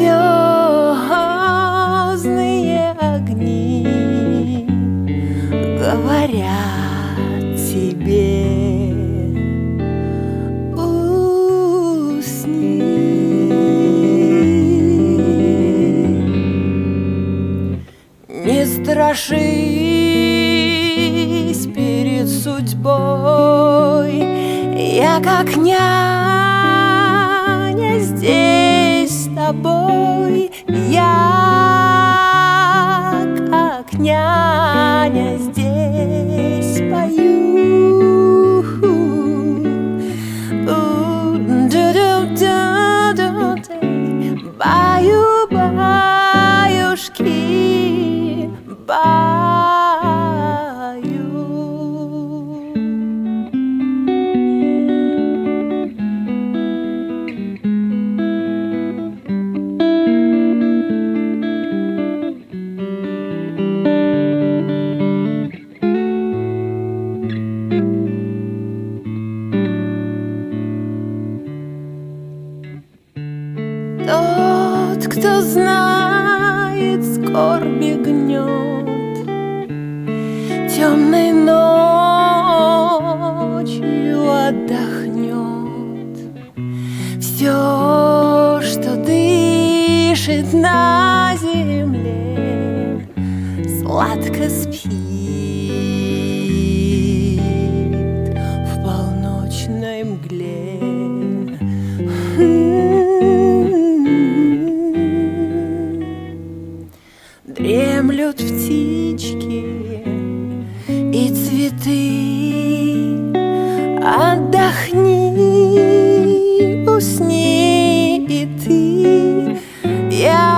звездные огни говорят тебе: усни. Не страшись перед судьбой, я как няня здесь с тобой, я как няня здесь пою. Баю, баюшки, баю. Тот, кто знает скорби гнет, темной ночью отдохнет. Все, что дышит на земле, сладко спит в полночной мгле. Дремлют птички и цветы. Отдохни, усни и ты. Я